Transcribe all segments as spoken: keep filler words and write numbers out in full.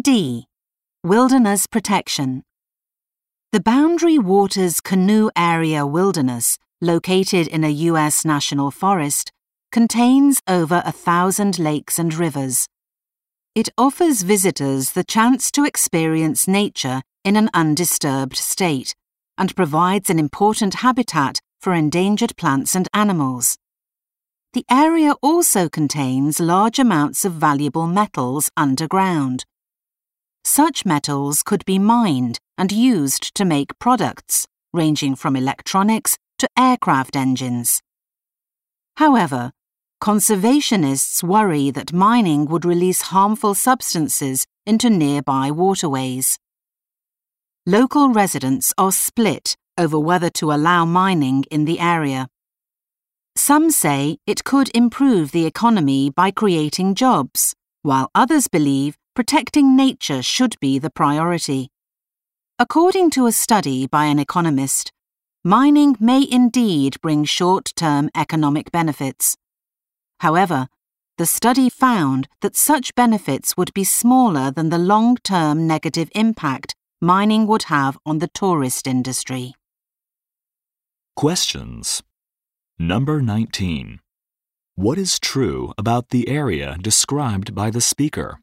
D. Wilderness protection. The Boundary Waters Canoe Area Wilderness, located in a U S national forest, contains over a thousand lakes and rivers. It offers visitors the chance to experience nature in an undisturbed state and provides an important habitat for endangered plants and animals. The area also contains large amounts of valuable metals underground. Such metals could be mined and used to make products, ranging from electronics to aircraft engines. However, conservationists worry that mining would release harmful substances into nearby waterways. Local residents are split over whether to allow mining in the area. Some say it could improve the economy by creating jobs, while others believe protecting nature should be the priority. According to a study by an economist, mining may indeed bring short-term economic benefits. However, the study found that such benefits would be smaller than the long-term negative impact mining would have on the tourist industry. Questions. Number nineteen. What is true about the area described by the speaker?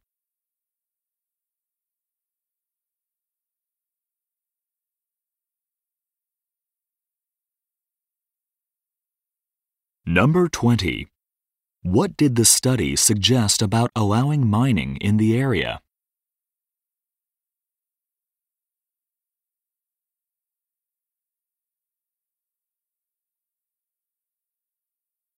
Number twenty. What did the study suggest about allowing mining in the area?